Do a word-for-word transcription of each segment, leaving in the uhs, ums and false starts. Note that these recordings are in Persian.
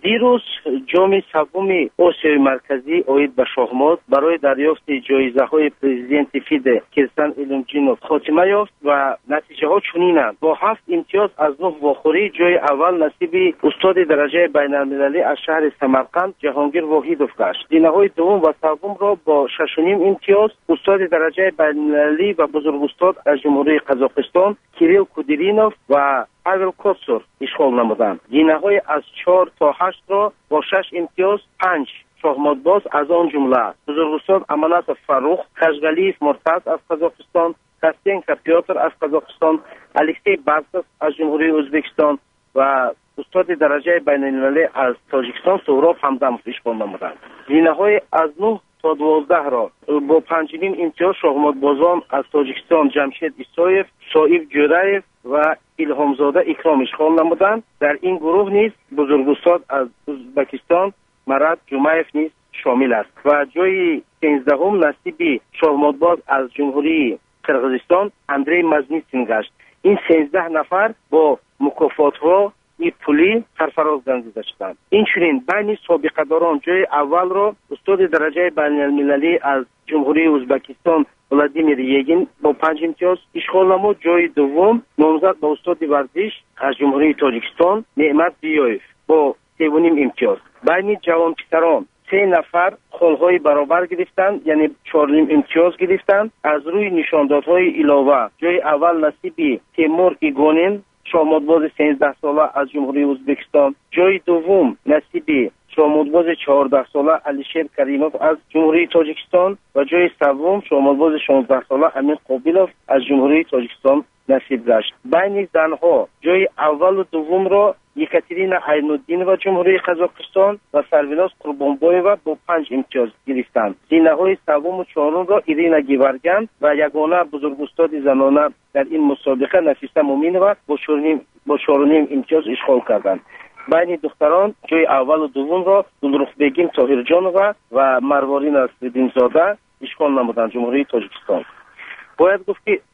دیروز جام سوم آسیای مرکزی اوید به شاهمات برای دریافت جایزه‌های پرزیدنت فیده کیرستن ایلومجینوف خاتمه یافت و نتیجه‌ها چنینند: با هفت امتیاز از نه واخوری جای اول نصیب استاد درجه بین‌المللی از شهر سمرقند جهانگیر واحدوف گشت. زینه‌های دوم و سوم را با شش و نیم امتیاز استاد درجه بین‌المللی و بزرگوستاد از جمهوری قزاقستان کیریل کودرینوف و پاول کوتسور اشغال نمودند. زینه‌های از چهار تا هشت را با شش امتیاز پنج شاهماتباز از آن جمله بزرگوستاد امانت فروخ، خشگلیف مرتض از قزاقستان، کاستینکا پیوتر از قزاقستان، الکسی بارسس از جمهوری ازبکستان و استاد درجه بین‌المللی از تاجیکستان سهراب همدمov اشغال نمودند. زینه‌های از نه تا دوازده را با پنج و نیم امتیاز شاهماتبازان از تاجیکستان جمشید ایسایف، صائب جورایف و الهامزاده اکرام اشغال نمودند. در این گروه نیز بزرگوستاد از ازبکستان مراد جمعیف نیز شامل است و جای سیزدهم نصیب شاهماتباز از جمهوری قرقیزستان اندری مزنیتسین گشت. این سیزده نفر با مکافات‌ها ای پولی سرفراز گردیده شدند. اینچنین بین سابقه‌داران جای اول را استاد درجه بین‌المللی از جمهوری ازبکستان ولادیمیر یگین با پنج امتیاز اشغال نمود. جای دوم نامزد به استاد ورزش از جمهوری تاجیکستان نعمت دیویف با سه و نیم امتیاز. بین جوان پسران سه نفر خالهای برابر گرفتند، یعنی چهار و نیم امتیاز گرفتند. از روی نشاندادهای علاوه جای اول نصیب تیمور ایگونین شاهماتباز سیزده ساله از جمهوری ازبکستان، جای دوم نصیب شاهماتباز چهارده ساله علیشیر کریموف از جمهوری تاجیکستان و جای سوم شاهماتباز شانزده ساله امین قابیلوف از جمهوری تاجیکستان نصیب گشت. بین زنها جای اول و دوم را یکاترینا عین‌الدینова جمهوری قزاقستان و سروناز قربانبایова با پنج امتیاز گرفتند. زینه‌های سوم و چهارم را ایرینا گیورگان و یگانه بزرگوستاد زنانه در این مسابقه نفیسه مومینова با با چهار و نیم امتیاز اشغال کردند. بین دختران جای اول و دوم را گلرخبگین طاهرجانова و مروارین نصرالدینزاده اشغال نمودند جمهوری تاجیکستان. باید گفت که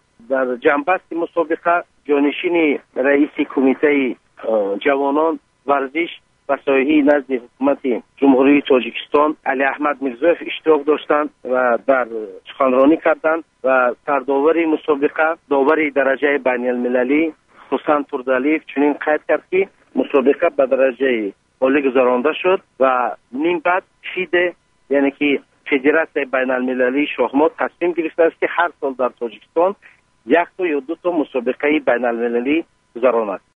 در جنبست مسابقه جانشین رئیس کمیته جوانان ورزش و سایحی نزد حکومت جمهوری تاجیکستان علی احمد میرزایف اشتراک داشتند و در سخنرانی کردند و سرداور مسابقه داور درجه بین‌المللی حسین تردالیف چنین قید کرد که مسابقه به درجه عالی گذرانده شد و نیم بعد فیده یعنی که فدراسیون بین‌المللی شاهمات تصمیم گرفته است که هر سال در تاجیکستان یک تا یا دو تا مسابقه بین‌المللی گذراند.